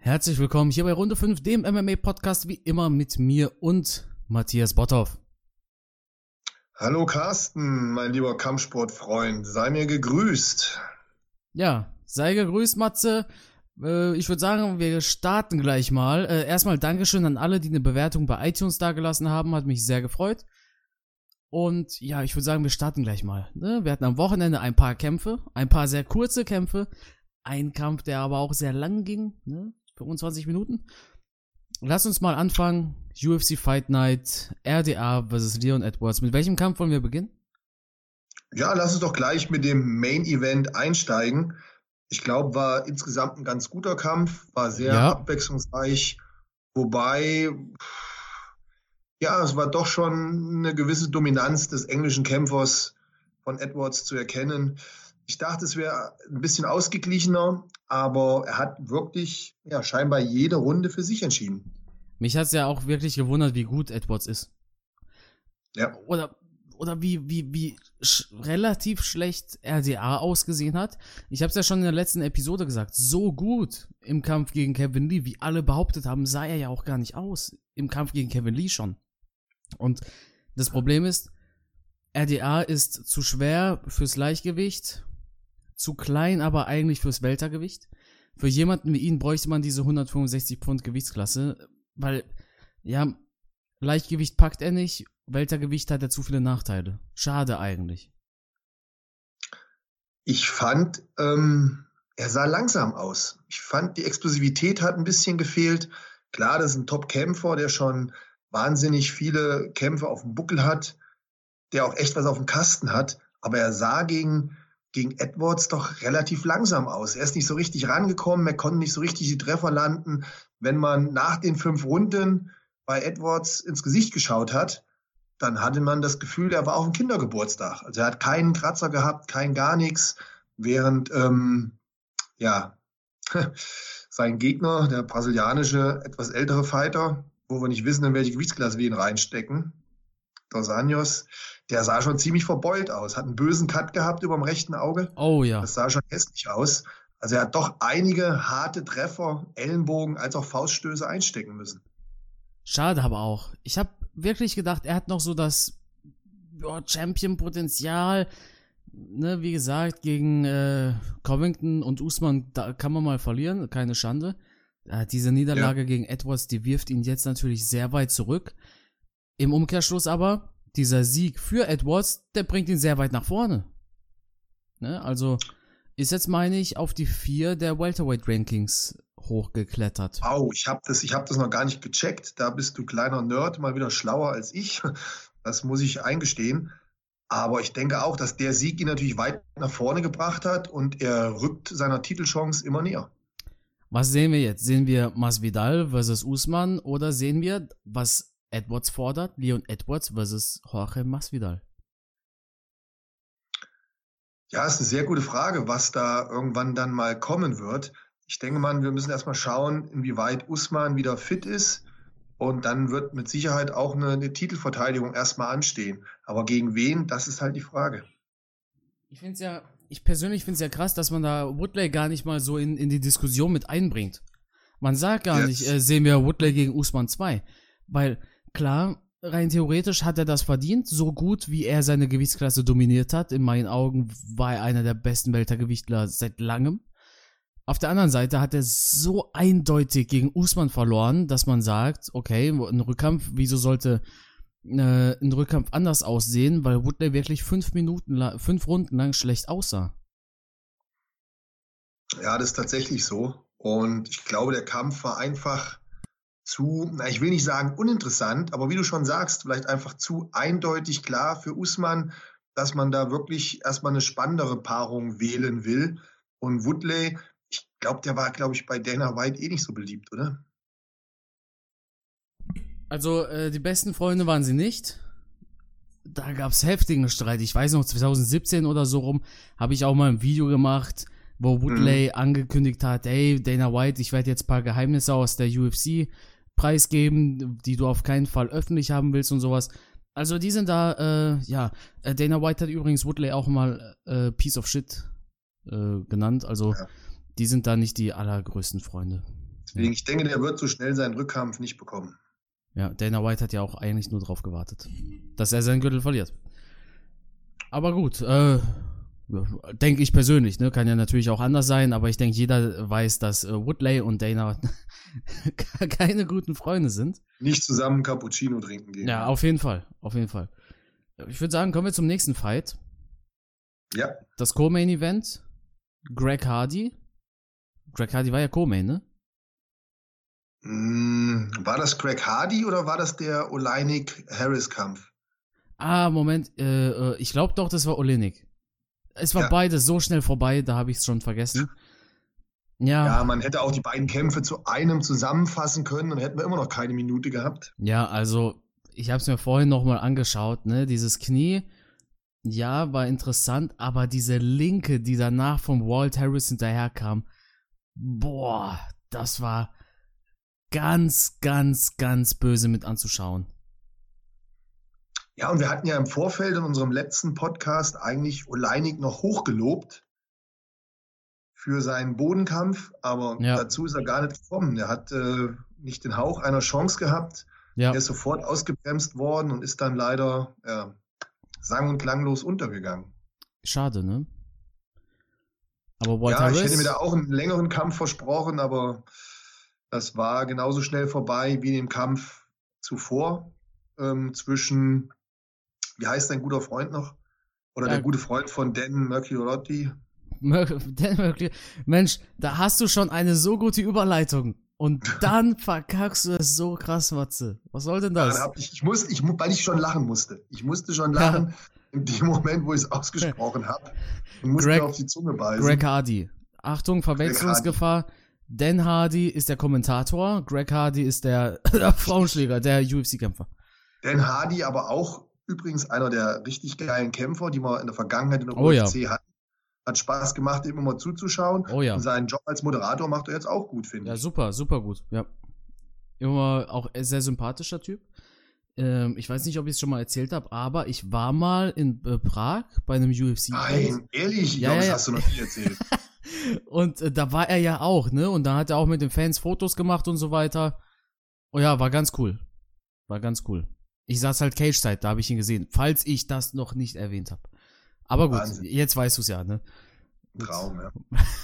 Herzlich willkommen hier bei Runde 5, dem MMA-Podcast, wie immer mit mir und Matthias Botthoff. Hallo Carsten, mein lieber Kampfsportfreund, sei mir gegrüßt. Ja, sei gegrüßt, Matze. Ich würde sagen, wir starten gleich mal. Erstmal Dankeschön an alle, die eine Bewertung bei iTunes dagelassen haben, hat mich sehr gefreut. Und ja, ich würde sagen, wir starten gleich mal. Wir hatten am Wochenende ein paar Kämpfe, ein paar sehr kurze Kämpfe. Ein Kampf, der aber auch sehr lang ging, 25 Minuten. Lass uns mal anfangen. UFC Fight Night, RDA vs. Leon Edwards. Mit welchem Kampf wollen wir beginnen? Ja, lass uns doch gleich mit dem Main Event einsteigen. Ich glaube, war insgesamt ein ganz guter Kampf, war sehr abwechslungsreich. Wobei, ja, es war doch schon eine gewisse Dominanz des englischen Kämpfers von Edwards zu erkennen. Ich dachte, es wäre ein bisschen ausgeglichener, aber er hat wirklich scheinbar jede Runde für sich entschieden. Mich hat es ja auch wirklich gewundert, wie gut Edwards ist. Ja. Oder wie relativ schlecht RDA ausgesehen hat. Ich habe es ja schon in der letzten Episode gesagt, so gut im Kampf gegen Kevin Lee, wie alle behauptet haben, sah er ja auch gar nicht aus. Im Kampf gegen Kevin Lee schon. Und das Problem ist, RDA ist zu schwer fürs Leichtgewicht, zu klein aber eigentlich fürs Weltergewicht. Für jemanden wie ihn bräuchte man diese 165 Pfund Gewichtsklasse, weil, ja, Leichtgewicht packt er nicht, Weltergewicht hat er zu viele Nachteile. Schade eigentlich. Ich fand, er sah langsam aus. Ich fand, die Explosivität hat ein bisschen gefehlt. Klar, das ist ein Top-Kämpfer, der schon wahnsinnig viele Kämpfe auf dem Buckel hat, der auch echt was auf dem Kasten hat, aber er sah gegen Edwards doch relativ langsam aus. Er ist nicht so richtig rangekommen, er konnte nicht so richtig die Treffer landen. Wenn man nach den 5 Runden bei Edwards ins Gesicht geschaut hat, dann hatte man das Gefühl, er war auf dem Kindergeburtstag. Also er hat keinen Kratzer gehabt, kein gar nichts, während sein Gegner, der brasilianische, etwas ältere Fighter, wo wir nicht wissen, in welche Gewichtsklasse wir ihn reinstecken, Dos Anjos, der sah schon ziemlich verbeult aus, hat einen bösen Cut gehabt über dem rechten Auge. Oh ja. Das sah schon hässlich aus. Also er hat doch einige harte Treffer, Ellenbogen als auch Fauststöße einstecken müssen. Schade aber auch. Ich habe wirklich gedacht, er hat noch so das Champion-Potenzial. Wie gesagt, gegen Covington und Usman, da kann man mal verlieren, keine Schande. Diese Niederlage gegen Edwards, die wirft ihn jetzt natürlich sehr weit zurück. Im Umkehrschluss aber, dieser Sieg für Edwards, der bringt ihn sehr weit nach vorne. Also ist jetzt, meine ich, auf die 4 der Welterweight-Rankings hochgeklettert. Ich hab das noch gar nicht gecheckt. Da bist du kleiner Nerd, mal wieder schlauer als ich. Das muss ich eingestehen. Aber ich denke auch, dass der Sieg ihn natürlich weit nach vorne gebracht hat und er rückt seiner Titelchance immer näher. Was sehen wir jetzt? Sehen wir Masvidal versus Usman oder sehen wir, was Edwards fordert, Leon Edwards versus Jorge Masvidal? Ja, ist eine sehr gute Frage, was da irgendwann dann mal kommen wird. Ich denke mal, wir müssen erstmal schauen, inwieweit Usman wieder fit ist. Und dann wird mit Sicherheit auch eine Titelverteidigung erstmal anstehen. Aber gegen wen, das ist halt die Frage. Ich persönlich finde es ja krass, dass man da Woodley gar nicht mal so in die Diskussion mit einbringt. Man sagt gar nicht, sehen wir Woodley gegen Usman 2. Weil, klar, rein theoretisch hat er das verdient, so gut wie er seine Gewichtsklasse dominiert hat. In meinen Augen war er einer der besten Weltergewichtler seit langem. Auf der anderen Seite hat er so eindeutig gegen Usman verloren, dass man sagt, okay, ein Rückkampf, wieso sollte ein Rückkampf anders aussehen, weil Woodley wirklich 5 Runden lang schlecht aussah. Ja, das ist tatsächlich so. Und ich glaube, der Kampf war einfach ich will nicht sagen uninteressant, aber wie du schon sagst, vielleicht einfach zu eindeutig klar für Usman, dass man da wirklich erstmal eine spannendere Paarung wählen will. Und Woodley, ich glaube, der war, bei Dana White nicht so beliebt, oder? Also, die besten Freunde waren sie nicht. Da gab es heftigen Streit. Ich weiß noch, 2017 oder so rum, habe ich auch mal ein Video gemacht, wo Woodley angekündigt hat, hey, Dana White, ich werde jetzt ein paar Geheimnisse aus der UFC preisgeben, die du auf keinen Fall öffentlich haben willst und sowas. Also die sind da, Dana White hat übrigens Woodley auch mal Piece of Shit genannt, also die sind da nicht die allergrößten Freunde. Deswegen, ich denke, der wird so schnell seinen Rückkampf nicht bekommen. Ja, Dana White hat ja auch eigentlich nur drauf gewartet, dass er seinen Gürtel verliert. Aber gut, denke ich persönlich, ne, kann ja natürlich auch anders sein, aber ich denke, jeder weiß, dass Woodley und Dana keine guten Freunde sind. Nicht zusammen Cappuccino trinken gehen. Ja, auf jeden Fall. Ich würde sagen, kommen wir zum nächsten Fight. Ja. Das Co-Main-Event. Greg Hardy. Greg Hardy war ja Co-Main, ne? War das Greg Hardy oder war das der Oleinik-Harris-Kampf? Moment, ich glaube doch, das war Oleinik. Es war beides so schnell vorbei, da habe ich es schon vergessen. Ja, man hätte auch die beiden Kämpfe zu einem zusammenfassen können, dann hätten wir immer noch keine Minute gehabt. Ja, also, ich habe es mir vorhin nochmal angeschaut, ne, dieses Knie, ja, war interessant, aber diese Linke, die danach vom Walt Harris hinterherkam, boah, das war ganz, ganz, ganz böse mit anzuschauen. Ja, und wir hatten ja im Vorfeld in unserem letzten Podcast eigentlich Oleinik noch hochgelobt für seinen Bodenkampf, aber dazu ist er gar nicht gekommen. Er hat nicht den Hauch einer Chance gehabt. Ja. Er ist sofort ausgebremst worden und ist dann leider sang- und klanglos untergegangen. Schade, ne? Aber Walt Harris, ich hätte mir da auch einen längeren Kampf versprochen, aber das war genauso schnell vorbei wie in dem Kampf zuvor zwischen, wie heißt dein guter Freund noch? Oder der gute Freund von Dan Mercurotti? Mensch, da hast du schon eine so gute Überleitung. Und dann verkackst du es so krass, Matze. Was soll denn das? Ja, weil ich schon lachen musste. Ich musste schon lachen in dem Moment, wo ich es ausgesprochen habe. Und musste mir auf die Zunge beißen. Greg Hardy. Achtung, Verwechslungsgefahr. Dan Hardy ist der Kommentator. Greg Hardy ist der Frauenschläger, der UFC-Kämpfer. Dan Hardy aber auch übrigens einer der richtig geilen Kämpfer, die wir in der Vergangenheit in der UFC hatten. Hat Spaß gemacht, ihm immer zuzuschauen. Oh ja. Und seinen Job als Moderator macht er jetzt auch gut, finde ich. Ja, super, super gut. Ja. Immer auch sehr sympathischer Typ. Ich weiß nicht, ob ich es schon mal erzählt habe, aber ich war mal in Prag bei einem UFC. Nein, ehrlich? Das hast du noch nie erzählt. Und da war er ja auch, ne? Und da hat er auch mit den Fans Fotos gemacht und so weiter. Oh ja, war ganz cool. Ich saß halt Cage-Side, da habe ich ihn gesehen. Falls ich das noch nicht erwähnt habe. Aber gut, Wahnsinn. Jetzt weißt du es ja, ne? Traum, ja.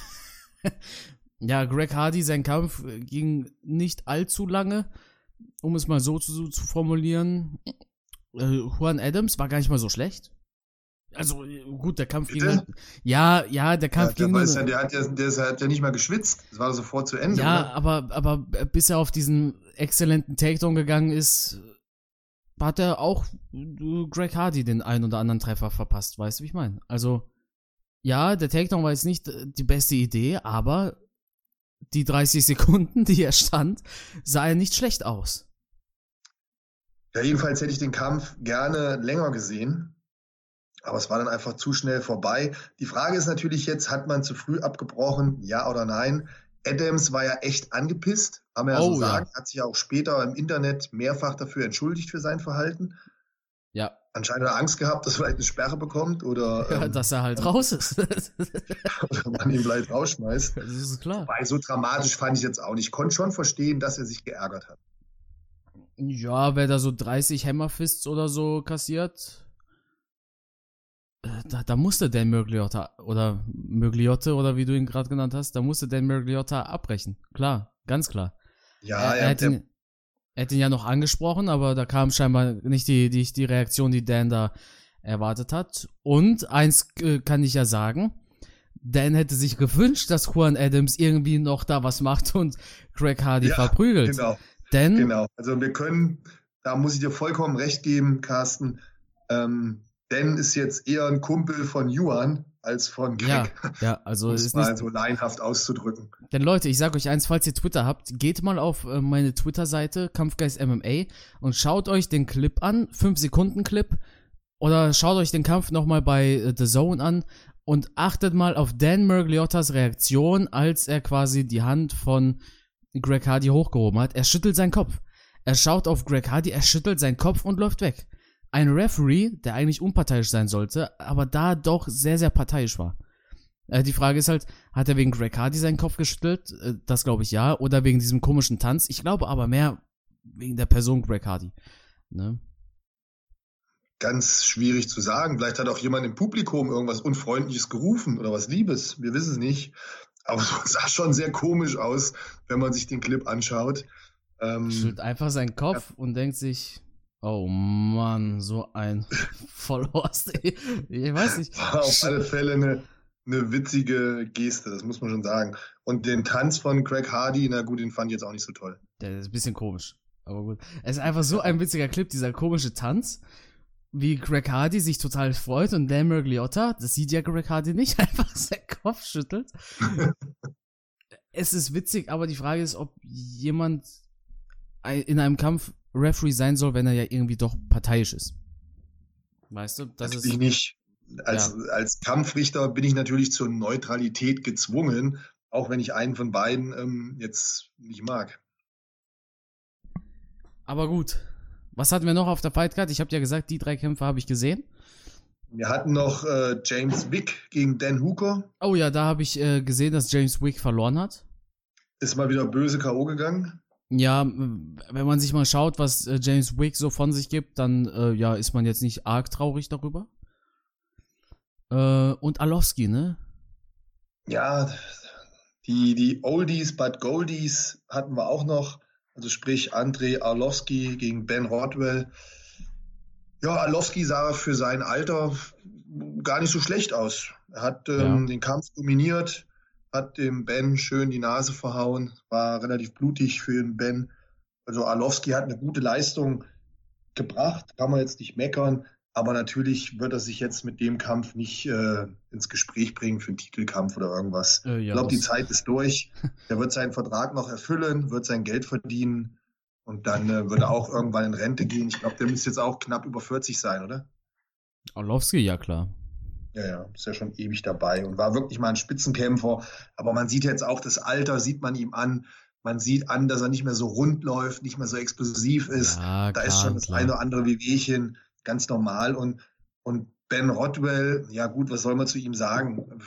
Ja, Greg Hardy, sein Kampf ging nicht allzu lange, um es mal so zu formulieren. Juan Adams war gar nicht mal so schlecht. Also, gut, der Kampf ging. Ja, der Kampf ging. Der hat ja nicht mal geschwitzt. Das war sofort zu Ende. Ja, oder? aber bis er auf diesen exzellenten Takedown gegangen ist, hat er auch Greg Hardy den einen oder anderen Treffer verpasst, weißt du, wie ich meine? Also, ja, der Takedown war jetzt nicht die beste Idee, aber die 30 Sekunden, die er stand, sah er nicht schlecht aus. Ja, jedenfalls hätte ich den Kampf gerne länger gesehen, aber es war dann einfach zu schnell vorbei. Die Frage ist natürlich jetzt, hat man zu früh abgebrochen, ja oder nein? Adams war ja echt angepisst, haben wir sagen, hat sich ja auch später im Internet mehrfach dafür entschuldigt für sein Verhalten. Ja. Anscheinend hat er Angst gehabt, dass er vielleicht eine Sperre bekommt oder dass er halt raus ist. Oder man ihn vielleicht rausschmeißt. Das ist klar. Weil so dramatisch fand ich jetzt auch nicht. Ich konnte schon verstehen, dass er sich geärgert hat. Ja, wer da so 30 Hammerfists oder so kassiert, da musste Dan Mergliotta oder wie du ihn gerade genannt hast, da musste Dan Mergliotta abbrechen. Klar, ganz klar. Ja, er hat ihn ja noch angesprochen, aber da kam scheinbar nicht die Reaktion, die Dan da erwartet hat. Und eins kann ich ja sagen, Dan hätte sich gewünscht, dass Juan Adams irgendwie noch da was macht und Greg Hardy verprügelt. Genau. Also da muss ich dir vollkommen recht geben, Carsten, Dan ist jetzt eher ein Kumpel von Juan als von Greg. Ja, also ist mal so laienhaft auszudrücken. Denn Leute, ich sag euch eins, falls ihr Twitter habt, geht mal auf meine Twitter-Seite Kampfgeist MMA und schaut euch den Clip an, 5-Sekunden-Clip, oder schaut euch den Kampf nochmal bei The Zone an und achtet mal auf Dan Mergliottas Reaktion, als er quasi die Hand von Greg Hardy hochgehoben hat. Er schüttelt seinen Kopf. Er schaut auf Greg Hardy, er schüttelt seinen Kopf und läuft weg. Ein Referee, der eigentlich unparteiisch sein sollte, aber da doch sehr, sehr parteiisch war. Die Frage ist halt, hat er wegen Greg Hardy seinen Kopf geschüttelt? Das glaube ich ja. Oder wegen diesem komischen Tanz? Ich glaube aber mehr wegen der Person Greg Hardy. Ne? Ganz schwierig zu sagen. Vielleicht hat auch jemand im Publikum irgendwas Unfreundliches gerufen oder was Liebes. Wir wissen es nicht. Aber es sah schon sehr komisch aus, wenn man sich den Clip anschaut. Schüttelt einfach seinen Kopf und denkt sich, oh Mann, so ein Vollhorst. Ich weiß nicht. War auf alle Fälle eine witzige Geste, das muss man schon sagen. Und den Tanz von Greg Hardy, na gut, den fand ich jetzt auch nicht so toll. Der ist ein bisschen komisch, aber gut. Es ist einfach so ein witziger Clip, dieser komische Tanz, wie Greg Hardy sich total freut und Dan Miragliotta, das sieht ja Greg Hardy nicht, einfach seinen Kopf schüttelt. Es ist witzig, aber die Frage ist, ob jemand in einem Kampf Referee sein soll, wenn er ja irgendwie doch parteiisch ist. Weißt du? Das natürlich ist nicht. Als Kampfrichter bin ich natürlich zur Neutralität gezwungen, auch wenn ich einen von beiden jetzt nicht mag. Aber gut. Was hatten wir noch auf der Fightcard? Ich habe ja gesagt, die 3 Kämpfe habe ich gesehen. Wir hatten noch James Wick gegen Dan Hooker. Oh ja, da habe ich gesehen, dass James Wick verloren hat. Ist mal wieder böse K.O. gegangen. Ja, wenn man sich mal schaut, was James Wick so von sich gibt, dann ist man jetzt nicht arg traurig darüber. Und Arlovski, ne? Ja, die Oldies but Goldies hatten wir auch noch. Also sprich Andrei Arlovski gegen Ben Rodwell. Ja, Arlovski sah für sein Alter gar nicht so schlecht aus. Er hat den Kampf dominiert, hat dem Ben schön die Nase verhauen, war relativ blutig für den Ben. Also Arlovski hat eine gute Leistung gebracht, kann man jetzt nicht meckern. Aber natürlich wird er sich jetzt mit dem Kampf nicht ins Gespräch bringen für einen Titelkampf oder irgendwas. Ich glaube, die Zeit ist durch. Er wird seinen Vertrag noch erfüllen, wird sein Geld verdienen und dann wird er auch irgendwann in Rente gehen. Ich glaube, der müsste jetzt auch knapp über 40 sein, oder? Arlovski, ja klar. Ja, ist ja schon ewig dabei und war wirklich mal ein Spitzenkämpfer. Aber man sieht jetzt auch das Alter, sieht man ihm an. Man sieht an, dass er nicht mehr so rund läuft, nicht mehr so explosiv ist. Ja, da ist schon das eine oder andere Wehwehchen. Ganz normal. Und Ben Rodwell, ja gut, was soll man zu ihm sagen?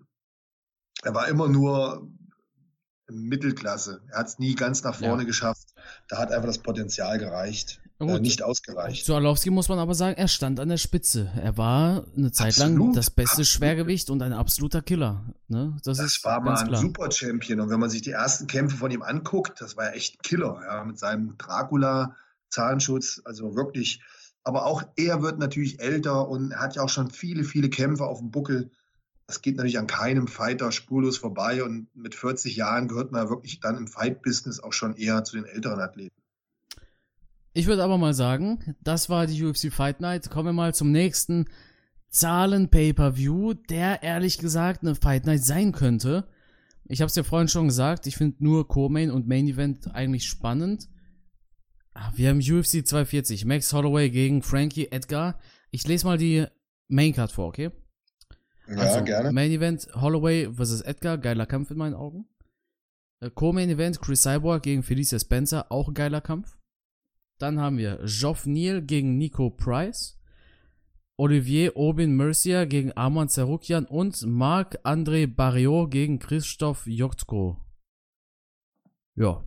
Er war immer nur Mittelklasse. Er hat es nie ganz nach vorne geschafft. Da hat einfach das Potenzial gereicht. Nicht ausgereicht. Zu Arlovski muss man aber sagen, er stand an der Spitze. Er war eine Zeit lang das beste Schwergewicht und ein absoluter Killer. Ne? Das war mal ein Super-Champion. Und wenn man sich die ersten Kämpfe von ihm anguckt, das war ja echt ein Killer. Ja, mit seinem Dracula-Zahnschutz. Also wirklich. Aber auch er wird natürlich älter und er hat ja auch schon viele, viele Kämpfe auf dem Buckel. Das geht natürlich an keinem Fighter spurlos vorbei. Und mit 40 Jahren gehört man ja wirklich dann im Fight-Business auch schon eher zu den älteren Athleten. Ich würde aber mal sagen, das war die UFC Fight Night. Kommen wir mal zum nächsten Zahlen-Pay-Per-View, der ehrlich gesagt eine Fight Night sein könnte. Ich habe es ja vorhin schon gesagt, ich finde nur Co-Main und Main Event eigentlich spannend. Wir haben UFC 240, Max Holloway gegen Frankie Edgar. Ich lese mal die Maincard vor, okay? Ja, also, gerne. Main Event Holloway vs. Edgar, geiler Kampf in meinen Augen. Co-Main Event Chris Cyborg gegen Felicia Spencer, auch ein geiler Kampf. Dann haben wir Geoff Neal gegen Nico Price, Olivier Aubin Mercier gegen Arman Tsarukyan und Marc-André Barriault gegen Krzysztof Jotko. Ja.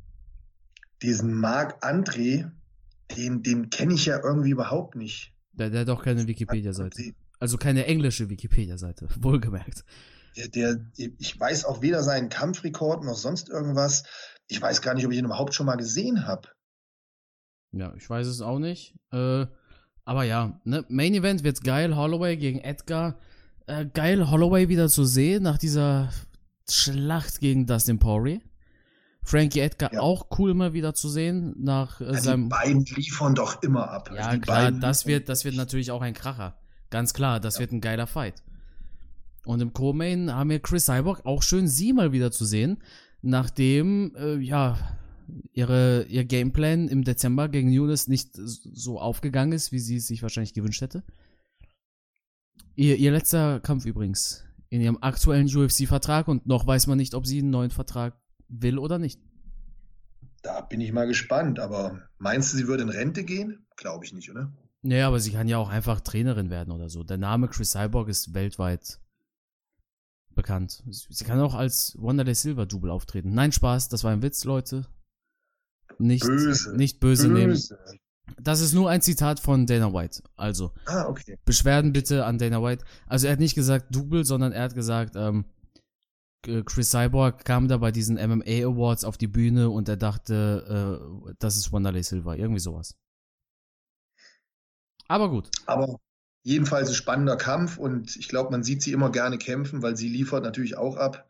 Diesen Marc-André, den kenne ich ja irgendwie überhaupt nicht. Der hat doch keine Wikipedia-Seite. Also keine englische Wikipedia-Seite, wohlgemerkt. Ich weiß auch weder seinen Kampfrekord noch sonst irgendwas. Ich weiß gar nicht, ob ich ihn überhaupt schon mal gesehen habe. Ja, ich weiß es auch nicht. Aber ja, ne? Main Event wird geil. Holloway gegen Edgar. Geil, Holloway wieder zu sehen nach dieser Schlacht gegen Dustin Poirier. Frankie Edgar auch cool mal wieder zu sehen nach seinem. Die beiden liefern doch immer ab. Ja, also klar, das wird natürlich auch ein Kracher. Ganz klar, das wird ein geiler Fight. Und im Co-Main haben wir Chris Cyborg, auch schön sie mal wieder zu sehen, nachdem, ihr Gameplan im Dezember gegen Nunes nicht so aufgegangen ist, wie sie es sich wahrscheinlich gewünscht hätte. Ihr letzter Kampf übrigens in ihrem aktuellen UFC-Vertrag und noch weiß man nicht, ob sie einen neuen Vertrag will oder nicht. Da bin ich mal gespannt, aber meinst du, sie würde in Rente gehen? Glaube ich nicht, oder? Naja, aber sie kann ja auch einfach Trainerin werden oder so. Der Name Chris Cyborg ist weltweit bekannt. Sie kann auch als Wanderlei Silva Double auftreten. Nein, Spaß, das war ein Witz, Leute. Nicht böse nehmen. Das ist nur ein Zitat von Dana White. Also, okay. Beschwerden bitte an Dana White. Also er hat nicht gesagt Double, sondern er hat gesagt, Chris Cyborg kam da bei diesen MMA Awards auf die Bühne und er dachte, das ist Wanderlei Silva. Irgendwie sowas. Aber gut. Aber jedenfalls ein spannender Kampf und ich glaube, man sieht sie immer gerne kämpfen, weil sie liefert natürlich auch ab.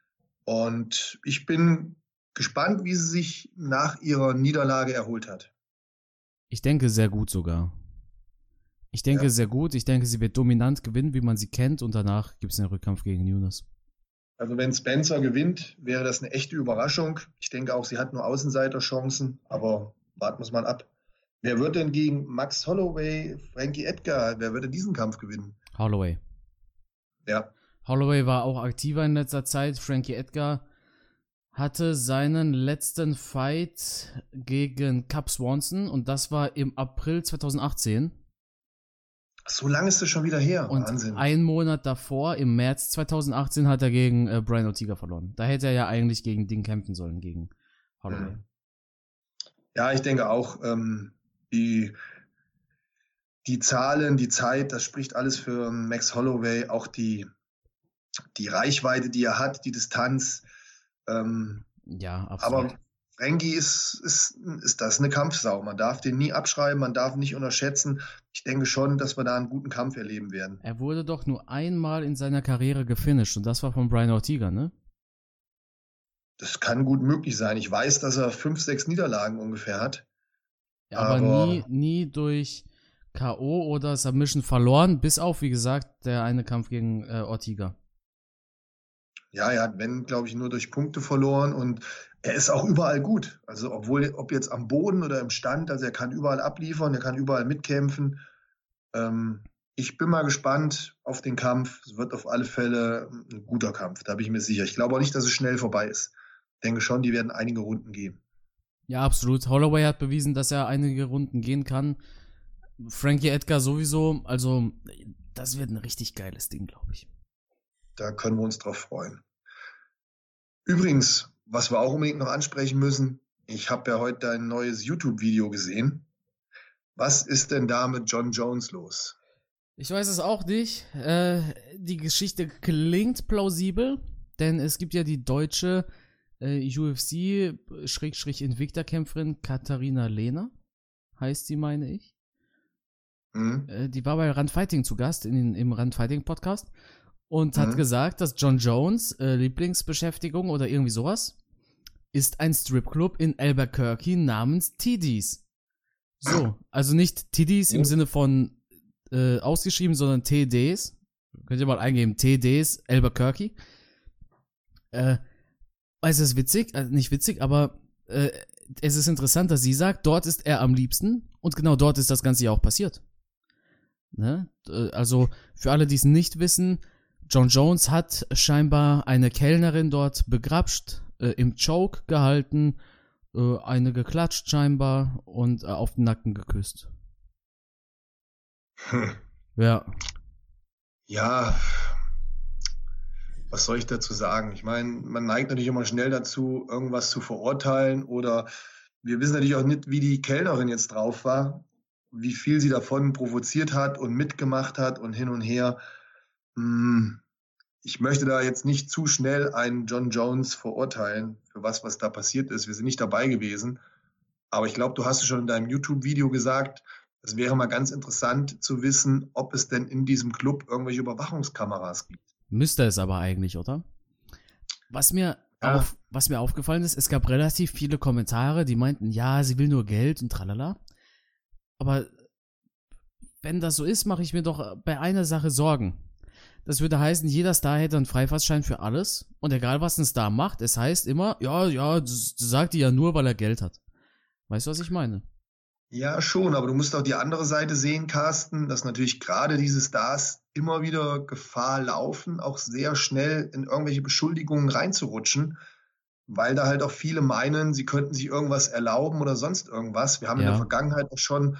Und ich bin gespannt, wie sie sich nach ihrer Niederlage erholt hat. Ich denke sehr gut sogar. Ich denke sehr gut. Ich denke, sie wird dominant gewinnen, wie man sie kennt. Und danach gibt es einen Rückkampf gegen Nunes. Also wenn Spencer gewinnt, wäre das eine echte Überraschung. Ich denke auch, sie hat nur Außenseiterchancen. Aber warten wir es mal ab. Wer wird denn gegen Max Holloway, Frankie Edgar, wer würde diesen Kampf gewinnen? Holloway. Ja. Holloway war auch aktiver in letzter Zeit. Frankie Edgar hatte seinen letzten Fight gegen Cub Swanson und das war im April 2018. So lange ist das schon wieder her. Und Wahnsinn. einen Monat davor, im März 2018, hat er gegen Brian Ortega verloren. Da hätte er ja eigentlich gegen Ding kämpfen sollen, gegen Holloway. Ja, ich denke auch, die Zahlen, die Zeit, das spricht alles für Max Holloway, auch die Reichweite, die er hat, die Distanz. Ja, absolut. Aber Frankie ist das eine Kampfsau. Man darf den nie abschreiben, man darf ihn nicht unterschätzen. Ich denke schon, dass wir da einen guten Kampf erleben werden. Er wurde doch nur einmal in seiner Karriere gefinisht und das war von Brian Ortega, ne? Das kann gut möglich sein. Ich weiß, dass er 5, 6 Niederlagen ungefähr hat. Aber nie durch K.O. oder Submission verloren, bis auf, wie gesagt, der eine Kampf gegen Ortega. Ja, er hat, glaube ich, nur durch Punkte verloren und er ist auch überall gut. Also ob jetzt am Boden oder im Stand, also er kann überall abliefern, er kann überall mitkämpfen. Ich bin mal gespannt auf den Kampf. Es wird auf alle Fälle ein guter Kampf, da bin ich mir sicher. Ich glaube auch nicht, dass es schnell vorbei ist. Ich denke schon, die werden einige Runden gehen. Ja, absolut. Holloway hat bewiesen, dass er einige Runden gehen kann. Frankie Edgar sowieso. Also, das wird ein richtig geiles Ding, glaube ich. Da können wir uns drauf freuen. Übrigens, was wir auch unbedingt noch ansprechen müssen, ich habe ja heute ein neues YouTube-Video gesehen. Was ist denn da mit Jon Jones los? Ich weiß es auch nicht. Die Geschichte klingt plausibel, denn es gibt ja die deutsche UFC-Invicta-Kämpferin Katharina Lehner, heißt sie, meine ich. Die war bei Rand Fighting zu Gast im Rand Fighting Podcast und hat gesagt, dass Jon Jones Lieblingsbeschäftigung oder irgendwie sowas ist ein Stripclub in Albuquerque namens Tiddies. So, also nicht Tiddies im Sinne von ausgeschrieben, sondern TDs. Könnt ihr mal eingeben, TDs Albuquerque. Es ist witzig, nicht witzig, aber es ist interessant, dass sie sagt, dort ist er am liebsten und genau dort ist das Ganze ja auch passiert. Ne? Also für alle, die es nicht wissen, Jon Jones hat scheinbar eine Kellnerin dort begrapscht, im Choke gehalten, eine geklatscht scheinbar und auf den Nacken geküsst. Ja. Ja, was soll ich dazu sagen? Ich meine, man neigt natürlich immer schnell dazu, irgendwas zu verurteilen oder wir wissen natürlich auch nicht, wie die Kellnerin jetzt drauf war, wie viel sie davon provoziert hat und mitgemacht hat und hin und her. Ich möchte da jetzt nicht zu schnell einen Jon Jones verurteilen für was da passiert ist. Wir sind nicht dabei gewesen. Aber ich glaube, du hast es schon in deinem YouTube-Video gesagt, es wäre mal ganz interessant zu wissen, ob es denn in diesem Club irgendwelche Überwachungskameras gibt. Müsste es aber eigentlich, oder? Was mir aufgefallen ist, es gab relativ viele Kommentare, die meinten, ja, sie will nur Geld und tralala. Aber wenn das so ist, mache ich mir doch bei einer Sache Sorgen. Das würde heißen, jeder Star hätte einen Freifahrtschein für alles. Und egal, was ein Star macht, es heißt immer, ja, das sagt die ja nur, weil er Geld hat. Weißt du, was ich meine? Ja, schon, aber du musst auch die andere Seite sehen, Carsten, dass natürlich gerade diese Stars immer wieder Gefahr laufen, auch sehr schnell in irgendwelche Beschuldigungen reinzurutschen, weil da halt auch viele meinen, sie könnten sich irgendwas erlauben oder sonst irgendwas. Wir haben in der Vergangenheit auch schon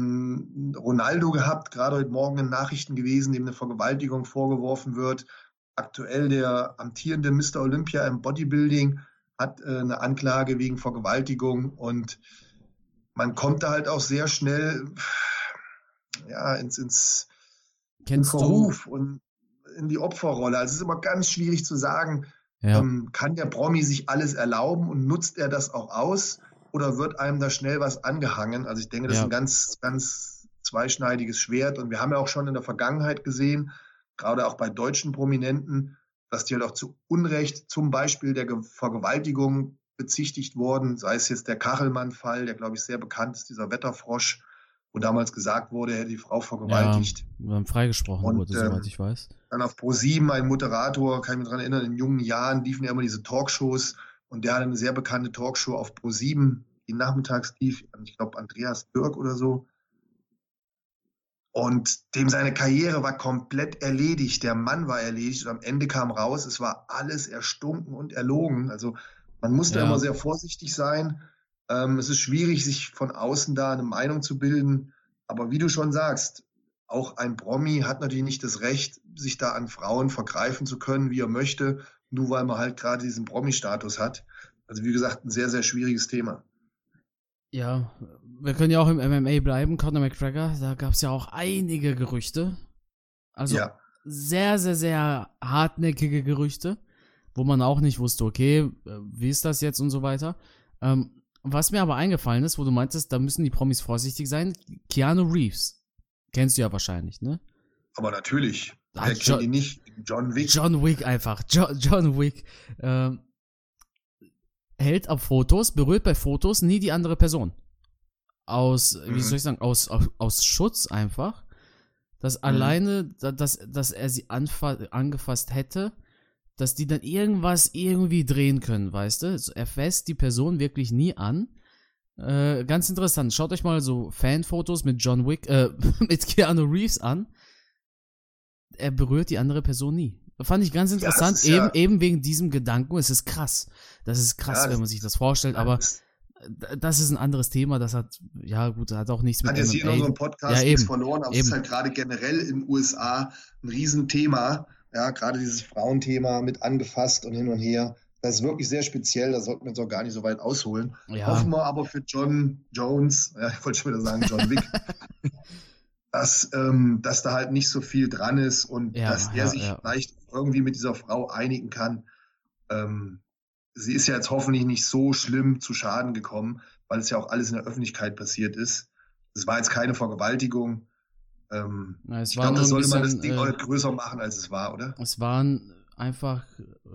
Ronaldo gehabt, gerade heute Morgen in Nachrichten gewesen, dem eine Vergewaltigung vorgeworfen wird. aktuell der amtierende Mr. Olympia im Bodybuilding, hat eine Anklage wegen Vergewaltigung und man kommt da halt auch sehr schnell ja, ins Verruf und in die Opferrolle. Also es ist immer ganz schwierig zu sagen, kann der Promi sich alles erlauben und nutzt er das auch aus oder wird einem da schnell was angehangen? Also ich denke, das ist ein ganz, ganz zweischneidiges Schwert und wir haben ja auch schon in der Vergangenheit gesehen, gerade auch bei deutschen Prominenten, dass die halt auch zu Unrecht zum Beispiel der Vergewaltigung bezichtigt wurden, sei es jetzt der Kachelmann-Fall, der, glaube ich, sehr bekannt ist, dieser Wetterfrosch, wo damals gesagt wurde, er hätte die Frau vergewaltigt. Ja, freigesprochen wurde, soweit ich weiß. Dann auf Pro7 ein Moderator, kann ich mich daran erinnern, in jungen Jahren liefen ja immer diese Talkshows und der hatte eine sehr bekannte Talkshow auf Pro7, die nachmittags lief, ich glaube Andreas Türk oder so. Und dem seine Karriere war komplett erledigt. Der Mann war erledigt und am Ende kam raus, es war alles erstunken und erlogen. Also man muss da immer sehr vorsichtig sein. Es ist schwierig, sich von außen da eine Meinung zu bilden. Aber wie du schon sagst, auch ein Promi hat natürlich nicht das Recht, sich da an Frauen vergreifen zu können, wie er möchte, nur weil man halt gerade diesen Promi-Status hat. Also wie gesagt, ein sehr, sehr schwieriges Thema. Ja, wir können ja auch im MMA bleiben, Conor McGregor, da gab es ja auch einige Gerüchte. Also sehr, sehr, sehr hartnäckige Gerüchte, wo man auch nicht wusste, okay, wie ist das jetzt und so weiter. Was mir aber eingefallen ist, wo du meintest, da müssen die Promis vorsichtig sein, Keanu Reeves. Kennst du ja wahrscheinlich, ne? Aber natürlich. Wer kennt ihn nicht? John Wick. John Wick einfach. John Wick. Hält ab Fotos, berührt bei Fotos nie die andere Person. Wie soll ich sagen, aus Schutz einfach. Dass alleine, dass er sie angefasst hätte, dass die dann irgendwie drehen können, weißt du? Er fasst die Person wirklich nie an. Ganz interessant. Schaut euch mal so Fanfotos mit John Wick, mit Keanu Reeves an. Er berührt die andere Person nie. Fand ich ganz interessant, eben wegen diesem Gedanken. Es ist krass. Das ist krass, wenn man sich das vorstellt, aber das ist ein anderes Thema. Das hat auch nichts mit MMA. Hat jetzt hier in unserem Podcast nichts verloren, aber es ist halt gerade generell in den USA ein Riesenthema. Ja, gerade dieses Frauenthema mit angefasst und hin und her. Das ist wirklich sehr speziell, da sollten wir uns auch gar nicht so weit ausholen. Ja. Hoffen wir aber für John Jones, ich wollte schon wieder sagen John Wick, dass da halt nicht so viel dran ist und dass er sich vielleicht irgendwie mit dieser Frau einigen kann. Sie ist ja jetzt hoffentlich nicht so schlimm zu Schaden gekommen, weil es ja auch alles in der Öffentlichkeit passiert ist. Es war jetzt keine Vergewaltigung. Ich glaube, das sollte man das Ding auch nicht größer machen, als es war, oder? Es waren einfach,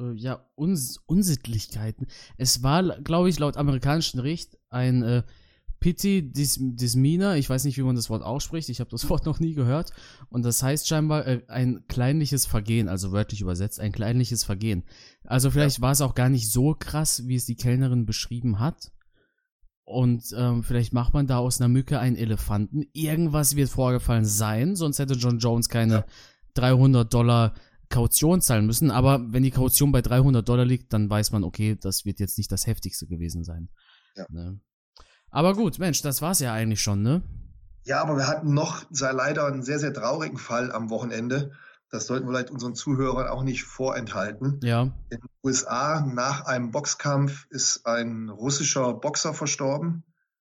Unsittlichkeiten. Es war, glaube ich, laut amerikanischem Recht ein Pity Dismina, ich weiß nicht, wie man das Wort ausspricht, ich habe das Wort noch nie gehört. Und das heißt scheinbar ein kleinliches Vergehen, also wörtlich übersetzt, ein kleinliches Vergehen. Also vielleicht war es auch gar nicht so krass, wie es die Kellnerin beschrieben hat. Und vielleicht macht man da aus einer Mücke einen Elefanten. Irgendwas wird vorgefallen sein, sonst hätte John Jones keine $300 Kaution zahlen müssen. Aber wenn die Kaution bei $300 liegt, dann weiß man, okay, das wird jetzt nicht das Heftigste gewesen sein. Ja. Ne? Aber gut, Mensch, das war's ja eigentlich schon, ne? Ja, aber wir hatten noch leider einen sehr, sehr traurigen Fall am Wochenende. Das sollten wir vielleicht unseren Zuhörern auch nicht vorenthalten. Ja. In den USA nach einem Boxkampf ist ein russischer Boxer verstorben.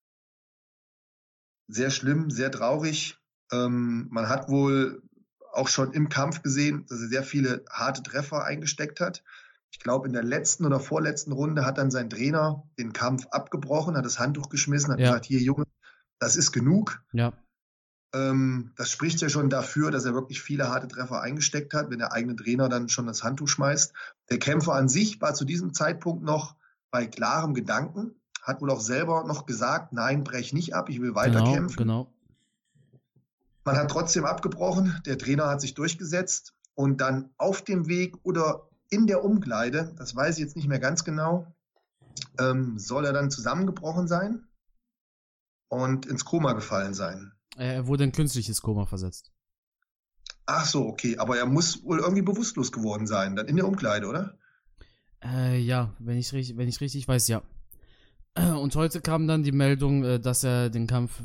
Sehr schlimm, sehr traurig. Man hat wohl auch schon im Kampf gesehen, dass er sehr viele harte Treffer eingesteckt hat. Ich glaube, in der letzten oder vorletzten Runde hat dann sein Trainer den Kampf abgebrochen, hat das Handtuch geschmissen, hat gesagt, hier Junge, das ist genug. Ja. Das spricht ja schon dafür, dass er wirklich viele harte Treffer eingesteckt hat, wenn der eigene Trainer dann schon das Handtuch schmeißt. Der Kämpfer an sich war zu diesem Zeitpunkt noch bei klarem Gedanken, hat wohl auch selber noch gesagt, nein, brech nicht ab, ich will weiter kämpfen. Genau. Man hat trotzdem abgebrochen, der Trainer hat sich durchgesetzt und dann auf dem Weg oder in der Umkleide, das weiß ich jetzt nicht mehr ganz genau, soll er dann zusammengebrochen sein und ins Koma gefallen sein. Er wurde in künstliches Koma versetzt. Ach so, okay, aber er muss wohl irgendwie bewusstlos geworden sein, dann in der Umkleide, oder? Ja, wenn ich richtig weiß, ja. Und heute kam dann die Meldung, dass er den Kampf,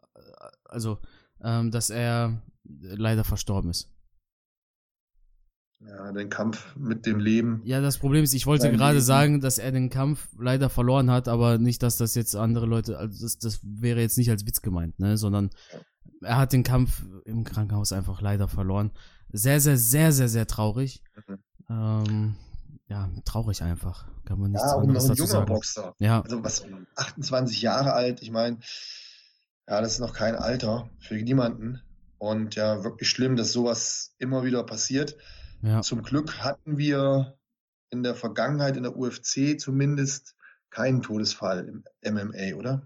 dass er leider verstorben ist. Ja, den Kampf mit dem Leben. Ja, das Problem ist, ich wollte gerade sagen, dass er den Kampf leider verloren hat, aber nicht, dass das jetzt andere Leute, also das wäre jetzt nicht als Witz gemeint, ne, sondern er hat den Kampf im Krankenhaus einfach leider verloren. Sehr, sehr, sehr, sehr, sehr traurig. Ja, traurig einfach. Kann man nichts anderes dazu sagen. Ja, und noch ein junger Boxer. Ja. Also 28 Jahre alt, ich meine, ja, das ist noch kein Alter für niemanden. Und ja, wirklich schlimm, dass sowas immer wieder passiert. Ja. Zum Glück hatten wir in der Vergangenheit, in der UFC zumindest, keinen Todesfall im MMA, oder?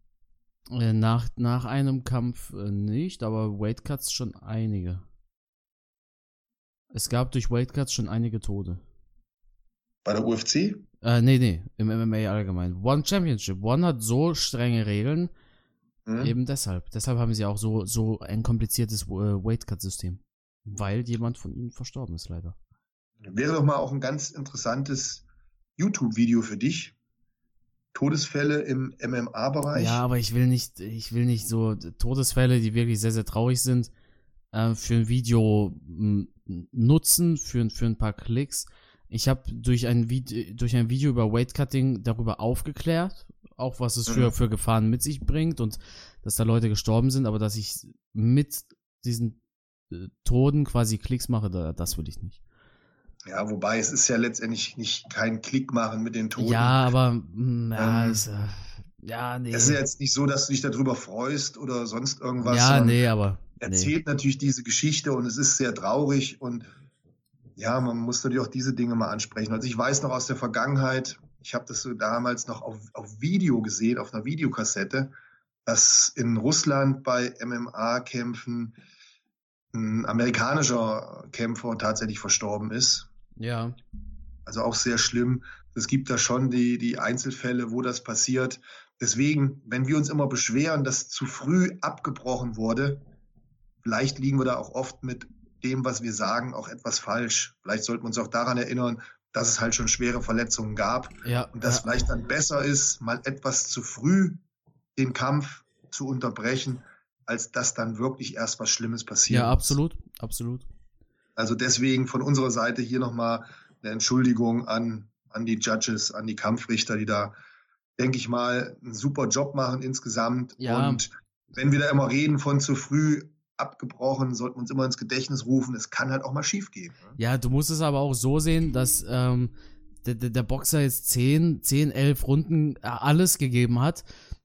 Nach einem Kampf nicht, aber Weightcuts schon einige. Es gab durch Weightcuts schon einige Tote. Bei der UFC? Nee, im MMA allgemein. One Championship. One hat so strenge Regeln, eben deshalb. Deshalb haben sie auch so ein kompliziertes Weightcut-System. Weil jemand von ihnen verstorben ist, leider. Wäre doch mal auch ein ganz interessantes YouTube-Video für dich. Todesfälle im MMA-Bereich. Ja, aber ich will nicht so Todesfälle, die wirklich sehr, sehr traurig sind, für ein Video nutzen, für ein paar Klicks. Ich habe durch ein Video über Weightcutting darüber aufgeklärt, auch was es für Gefahren mit sich bringt und dass da Leute gestorben sind, aber dass ich mit diesen Toten quasi Klicks mache, das will ich nicht. Ja, wobei es ist ja letztendlich nicht kein Klick machen mit den Toten. Ja, aber nee. Es ist jetzt nicht so, dass du dich darüber freust oder sonst irgendwas. Ja, nee, aber erzählt natürlich diese Geschichte und es ist sehr traurig und ja, man muss natürlich auch diese Dinge mal ansprechen. Also ich weiß noch aus der Vergangenheit, ich habe das so damals noch auf Video gesehen, auf einer Videokassette, dass in Russland bei MMA-Kämpfen ein amerikanischer Kämpfer tatsächlich verstorben ist. Ja. Also auch sehr schlimm. Es gibt da schon die Einzelfälle, wo das passiert. Deswegen, wenn wir uns immer beschweren, dass zu früh abgebrochen wurde, vielleicht liegen wir da auch oft mit dem, was wir sagen, auch etwas falsch. Vielleicht sollten wir uns auch daran erinnern, dass es halt schon schwere Verletzungen gab. Ja, und dass vielleicht dann besser ist, mal etwas zu früh den Kampf zu unterbrechen, als dass dann wirklich erst was Schlimmes passiert. Ja, absolut, absolut. Also deswegen von unserer Seite hier nochmal eine Entschuldigung an die Judges, an die Kampfrichter, die da, denke ich mal, einen super Job machen insgesamt. Ja. Und wenn wir da immer reden von zu früh abgebrochen, sollten wir uns immer ins Gedächtnis rufen, es kann halt auch mal schief gehen. Ja, du musst es aber auch so sehen, dass der Boxer jetzt 10, 11 Runden alles gegeben hat.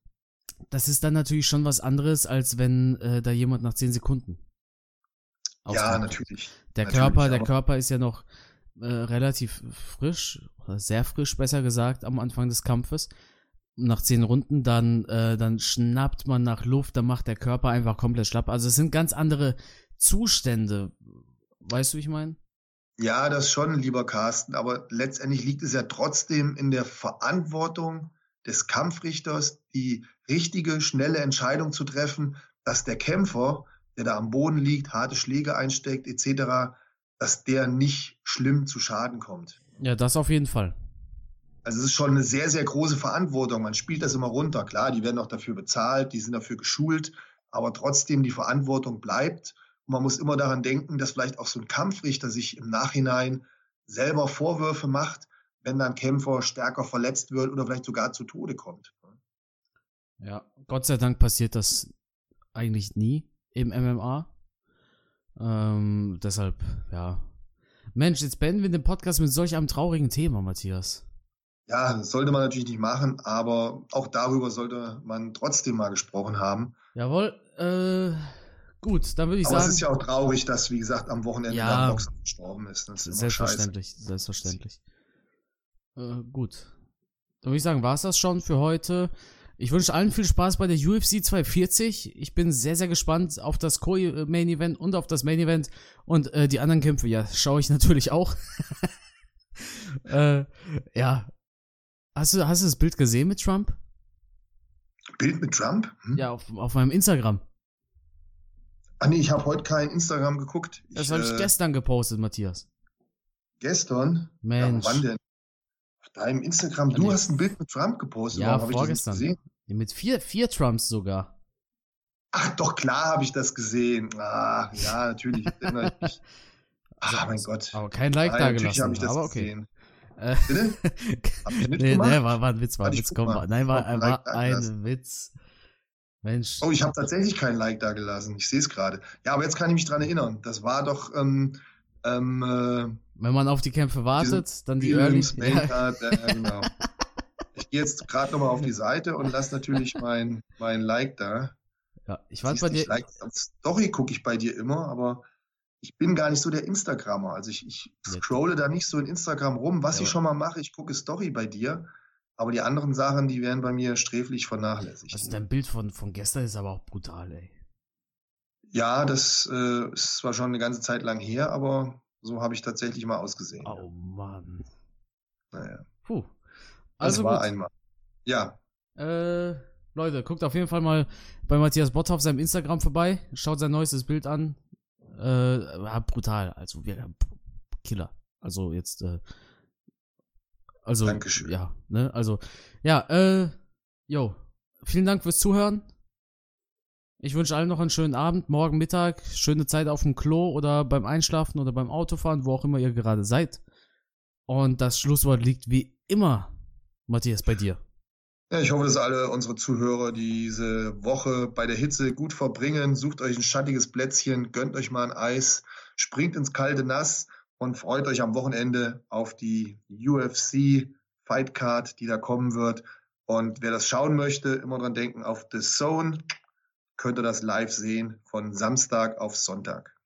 Das ist dann natürlich schon was anderes, als wenn da jemand nach 10 Sekunden auskauft. Ja, natürlich. Der Körper ist ja noch relativ frisch, oder sehr frisch, besser gesagt, am Anfang des Kampfes. Nach 10 Runden, dann schnappt man nach Luft, dann macht der Körper einfach komplett schlapp. Also es sind ganz andere Zustände. Weißt du, wie ich meine? Ja, das schon, lieber Carsten. Aber letztendlich liegt es ja trotzdem in der Verantwortung des Kampfrichters, die richtige, schnelle Entscheidung zu treffen, dass der Kämpfer, der da am Boden liegt, harte Schläge einsteckt etc., dass der nicht schlimm zu Schaden kommt. Ja, das auf jeden Fall. Also es ist schon eine sehr, sehr große Verantwortung. Man spielt das immer runter. Klar, die werden auch dafür bezahlt, die sind dafür geschult, aber trotzdem die Verantwortung bleibt. Und man muss immer daran denken, dass vielleicht auch so ein Kampfrichter sich im Nachhinein selber Vorwürfe macht, wenn dann Kämpfer stärker verletzt wird oder vielleicht sogar zu Tode kommt. Ja, Gott sei Dank passiert das eigentlich nie im MMA. Deshalb, ja. Mensch, jetzt beenden wir den Podcast mit solch einem traurigen Thema, Matthias. Ja, das sollte man natürlich nicht machen, aber auch darüber sollte man trotzdem mal gesprochen haben. Jawohl, gut, dann würde ich sagen. Aber es ist ja auch traurig, dass, wie gesagt, am Wochenende der Boxer gestorben ist. Das ist selbstverständlich. Gut. Dann würde ich sagen, war es das schon für heute. Ich wünsche allen viel Spaß bei der UFC 240. Ich bin sehr, sehr gespannt auf das Co-Main-Event und auf das Main-Event. Und die anderen Kämpfe, ja, schaue ich natürlich auch. Ja. Hast du das Bild gesehen mit Trump? Bild mit Trump? Ja, auf meinem Instagram. Ah nee, ich habe heute kein Instagram geguckt. Das habe ich gestern gepostet, Matthias. Gestern? Mensch. Ja, wann denn? Auf deinem Instagram? Du hast ein Bild mit Trump gepostet. Ja, vorgestern. Mit vier Trumps sogar. Ach, doch, klar habe ich das gesehen. Ah, ja, natürlich. mein Gott. Aber kein Like da Natürlich habe gelassen. ich das aber okay. gesehen. Bitte? Hab ich nicht Nee, gemacht? war ein Witz, komm, war ein Witz. Mensch. Oh, ich habe tatsächlich kein Like da gelassen. Ich sehe es gerade. Ja, aber jetzt kann ich mich dran erinnern. Das war doch Wenn man auf die Kämpfe wartet, dann die Early. Ja. Genau. Ich gehe jetzt gerade nochmal auf die Seite und lasse natürlich mein Like da. Ja, ich war bei dir. Story gucke ich bei dir immer, aber ich bin gar nicht so der Instagrammer. Also ich scrolle da nicht so in Instagram rum. Was ich schon mal mache, ich gucke Story bei dir. Aber die anderen Sachen, die werden bei mir sträflich vernachlässigt. Also dein Bild von gestern ist aber auch brutal, ey. Ja, das ist zwar schon eine ganze Zeit lang her, aber so habe ich tatsächlich mal ausgesehen. Oh Mann. Naja. Puh. Also das war gut. einmal. Ja. Leute, guckt auf jeden Fall mal bei Matthias Botter auf seinem Instagram vorbei. Schaut sein neuestes Bild an. Brutal. Also, wir Killer. Also, jetzt, Dankeschön. Ja, ne, also, ja, vielen Dank fürs Zuhören. Ich wünsche allen noch einen schönen Abend, morgen Mittag, schöne Zeit auf dem Klo oder beim Einschlafen oder beim Autofahren, wo auch immer ihr gerade seid. Und das Schlusswort liegt wie immer, Matthias, bei dir. Ja, ich hoffe, dass alle unsere Zuhörer diese Woche bei der Hitze gut verbringen. Sucht euch ein schattiges Plätzchen, gönnt euch mal ein Eis, springt ins kalte Nass und freut euch am Wochenende auf die UFC Fight Card, die da kommen wird. Und wer das schauen möchte, immer dran denken, auf The Zone könnt ihr das live sehen von Samstag auf Sonntag.